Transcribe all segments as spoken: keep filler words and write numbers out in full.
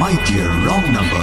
my dear wrong number.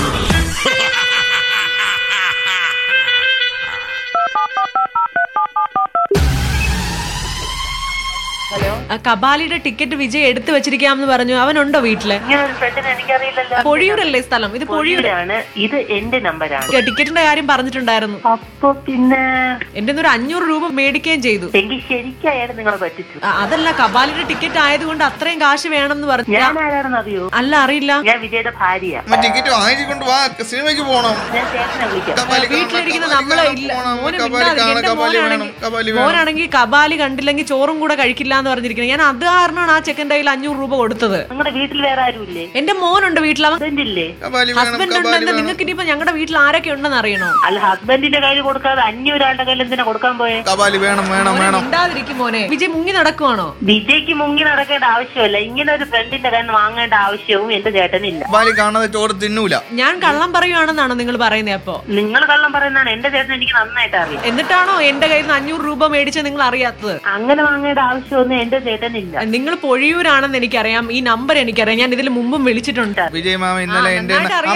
കബാലിയുടെ ticket Vijay എടുത്തു വെച്ചിരിക്കാമെന്ന് പറഞ്ഞു. അവനുണ്ടോ വീട്ടില്? പൊഴിയൂരല്ലേ സ്ഥലം? ഇത് പൊഴിയൂരാണ്. ഇത് എന്റെ നമ്പറാണ്. ടിക്കറ്റിന്റെ കാര്യം പറഞ്ഞിട്ടുണ്ടായിരുന്നു. അപ്പൊ പിന്നെ എന്റെ ഒരു അഞ്ഞൂറ് രൂപ മേടിക്കുകയും ചെയ്തു. എങ്കിൽ ശരിക്കായാലും നിങ്ങളെ പറ്റിച്ചു. അതല്ല, കബാലിയുടെ ടിക്കറ്റ് ആയതുകൊണ്ട് അത്രയും കാശ് വേണമെന്ന് പറഞ്ഞു. ഞാൻ ആരാണെന്ന് അറിയോ? അല്ല, അറിയില്ല. ഞാൻ വിജയുടെ ഭാര്യ. ടിക്കറ്റ് വാങ്ങിക്കൊണ്ട് വാ, സിനിമയ്ക്ക് പോണം. ഞാൻ ചേട്ടനെ വിളിക്കാം. വീട്ടിലിരിക്കുന്ന നമ്മളെ ഇല്ല. മോനാണെങ്കിൽ കബാലി കണ്ടില്ലെങ്കിൽ ചോറും കൂടെ കഴിക്കില്ല എന്ന് പറഞ്ഞിരിക്കുന്നത്. ഞാൻ അത് കാരണമാണ് ആ ചെക്കൻ്റെ കയ്യിൽ അഞ്ഞൂറ് രൂപ കൊടുത്തത്. നിങ്ങളുടെ വീട്ടിൽ വേറെ ആരും ഇല്ലേ? എന്റെ മോനുണ്ട് വീട്ടിൽ. ഹസ്ബൻഡ് ഇല്ലേ? ഹസ്ബൻഡ് ഉണ്ട്. നിങ്ങൾക്ക് ഇനിയിപ്പോ ഞങ്ങളുടെ വീട്ടിൽ ആരൊക്കെ ഉണ്ടെന്ന് അറിയണോ? അല്ല, ഹസ്ബൻഡിന്റെ കയ്യിൽ കൊടുക്കാതെ അഞ്ഞൂറാളുടെ കയ്യിൽ എന്തിനാ കൊടുക്കാൻ പോയെ? ഉണ്ടാതിരിക്കും മോനെ. വിജയ് മുങ്ങി നടക്കുവാണോ? വിജയ്ക്ക് മുങ്ങി നടക്കേണ്ട ആവശ്യമില്ല. ഇങ്ങനെ ഒരു ഫ്രണ്ടിന്റെ കയ്യിൽ നിന്ന് വാങ്ങേണ്ട ആവശ്യവും എന്റെ ചേട്ടനില്ല. ചോറ് തിന്നൂല. ഞാൻ കള്ളം പറയുവാണെന്നാണോ നിങ്ങൾ പറയുന്നത്? അപ്പൊ നിങ്ങൾ കള്ളം പറയുന്നതാണ്. എന്റെ ചേട്ടൻ എനിക്ക് നന്നായിട്ട് അറിയാം. എന്നിട്ടാണോ എന്റെ കയ്യിൽ നിന്ന് അഞ്ഞൂറ് രൂപ മേടിച്ച് നിങ്ങൾ അറിയാത്തത്? അങ്ങനെ വാങ്ങേണ്ട ആവശ്യമൊന്നും എന്റെ ചേട്ടനില്ല. നിങ്ങൾ പൊഴിയൂരാണെന്ന് എനിക്കറിയാം. ഈ നമ്പർ എനിക്കറിയാം. ഞാൻ ഇതിൽ മുമ്പും വിളിച്ചിട്ടുണ്ട്. വിജയ് മാമ ഇന്നലെ എന്റെ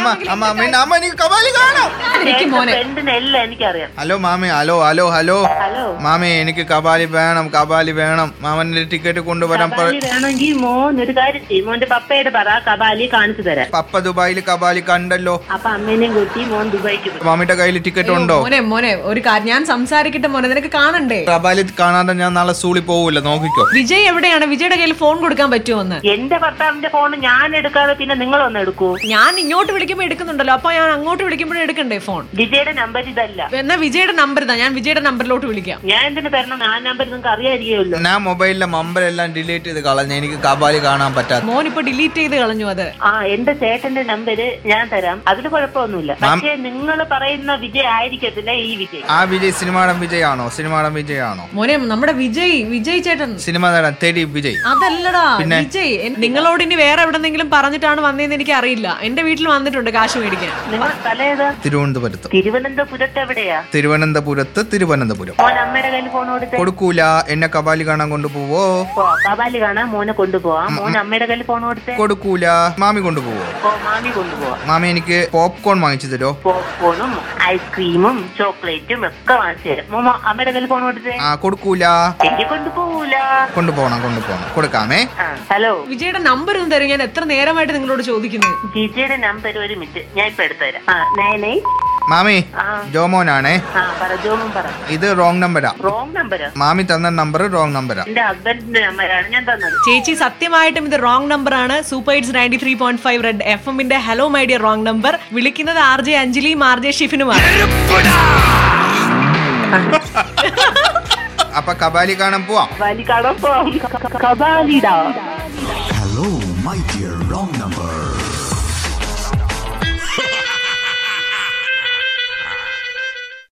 എനിക്കറിയാം. ഹലോ മാമി, ഹലോ ഹലോ ഹലോ മാമി, എനിക്ക് കബാലി വേണം, കബാലി വേണം. മാമന്റെ ടിക്കറ്റ് കൊണ്ടുവരാൻ വേണമെങ്കിൽ മോൻ ഒരു കാര്യം ചെയ്യും. മോന്റെ പപ്പയുടെ പറ കബാലി കാണിച്ചു തരാം. പപ്പ ദുബായിൽ കബാലി കണ്ടല്ലോ. അപ്പൊ അമ്മേനെയും കൂട്ടി മോൻ ദുബായിക്ക്. മാമിയുടെ കയ്യിൽ ടിക്കറ്റ് ഉണ്ടോ? മോനെ മോനെ ഒരു കാര്യം ഞാൻ സംസാരിക്കട്ടെ മോനെ, നിനക്ക് കാണണ്ടേ? കബാലി കാണാതെ ഞാൻ നാളെ സ്കൂളിൽ പോവില്ല, നോക്കിക്കോ. വിജയ് എവിടെയാണ്? വിജയുടെ കയ്യിൽ ഫോൺ കൊടുക്കാൻ പറ്റുമോ? എന്റെ ഭർത്താവിന്റെ ഫോൺ ഞാൻ എടുക്കാതെ പിന്നെ നിങ്ങൾ ഒന്ന് എടുക്കൂ. ഞാൻ ഇങ്ങോട്ട് വിളിക്കുമ്പോ എടുക്കുന്നുണ്ടല്ലോ, അപ്പൊ ഞാൻ അങ്ങോട്ട് വിളിക്കുമ്പോഴും എടുക്കണ്ടേ ഫോൺ? വിജയുടെ നമ്പർ ഇതല്ല. എന്നാ വിജയുടെ നമ്പർ ഇതാ, ഞാൻ വിജയുടെ നമ്പറിലോട്ട് വിളിക്കാം. ഞാൻ എന്തിനു തരണം? ആ നമ്പർ നിങ്ങൾക്ക് അറിയാതിരിക്കുമല്ലോ. ഞാൻ മൊബൈലിലെ നമ്പർ എല്ലാം ഡിലീറ്റ് ചെയ്ത് കളഞ്ഞു. എനിക്ക് കബാലി കാണാൻ പറ്റാത്ത. മോൻ ഇപ്പൊ ഡിലീറ്റ് ചെയ്ത് കളഞ്ഞു അത്. ആ, എന്റെ ചേട്ടന്റെ നമ്പർ ഞാൻ തരാം. അതിന് കുഴപ്പമൊന്നുമില്ല. പക്ഷേ നിങ്ങൾ പറയുന്ന വിജയ് ആയിരിക്കത്തില്ല ഈ വിജയ്. ആ വിജയ് സിനിമാടൻ വിജയ് ആണോ? സിനിമാടൻ വിജയ് ആണോ? മോനെ നമ്മുടെ വിജയ് വിജയ് ചേട്ടൻ സിനിമ നടൻ തെടി വിജയ്. അതല്ലടാ വിജയ്. നിങ്ങളോട് ഇനി വേറെ എവിടെന്നെങ്കിലും പറഞ്ഞിട്ടാണ് വന്നതെന്ന് എനിക്ക് അറിയില്ല. എന്റെ വീട്ടിൽ വന്നിട്ടുണ്ട് കാശ് മേടിക്കാൻ. നിങ്ങളുടെ സ്ഥലം ഏതാ? തിരുവനന്തപുരത്ത്. തിരുവനന്തപുരത്ത് എവിടെയാ? തിരുവനന്തപുരത്ത് തിരുവനന്തപുരം. മോൻ അമ്മയുടെ കയ്യിൽ ഫോൺ കൊടുത്തേ? കൊടുക്കൂല. എന്നെ കബാലി കാണാൻ കൊണ്ടുപോവോ? കബാലി കാണാൻ മോനെ കൊണ്ടുപോവാം. മോൻ അമ്മയുടെ കയ്യിൽ ഫോൺ കൊടുത്തേ? കൊടുക്കൂല. മാമി കൊണ്ടുപോവോ? മാമി കൊണ്ടുപോവാം. മാമി എനിക്ക് പോപ്കോൺ വാങ്ങിച്ചു തരോ? പോപ്കോണും ഐസ്ക്രീമും ചോക്ലേറ്റും ഒക്കെ വാങ്ങിച്ചു തരാം. മോമ അമ്മയുടെ കയ്യിൽ ഫോൺ കൊടുത്തേ? ആ, കൊടുക്കൂല. എനിക്ക് കൊണ്ടുപോകൂല. കൊണ്ടുപോകണം കൊണ്ടുപോകണം കൊടുക്കാമേ. ഹലോ, വിജയുടെ നമ്പർ ഒന്ന് തരും. ഞാൻ എത്ര നേരമായിട്ട് നിങ്ങളോട് ചോദിക്കുന്നു. വിജയുടെ നമ്പർ ഒരു മിനിറ്റ് ഞാൻ ഇപ്പൊ എടുത്തുതരാം. മാമി, ജോമോനാണേ. ഇത് റോങ് നമ്പരാ. റോങ് നമ്പരാ? മാമി തന്ന നമ്പർ റോങ് നമ്പരാ. എന്റെ ഹസ്ബൻഡിന്റെ നമ്പറാണ് ഞാൻ തന്നത്. ചേച്ചി, സത്യമായിട്ടും ഇത് റോങ് നമ്പർ ആണ്. Super hits ninety three point five red F എമ്മിന്റെ hello my dear wrong number. വിളിക്കുന്നത് ആർ ജെ അഞ്ജലിയും ആർ ജെ ഷിഫിനുമാണ്. അപ്പൊ കബാലി കാണാൻ പോവാം. കബാലി കാണാൻ പോവാം. കബാലിടാ. Hello, my dear wrong number.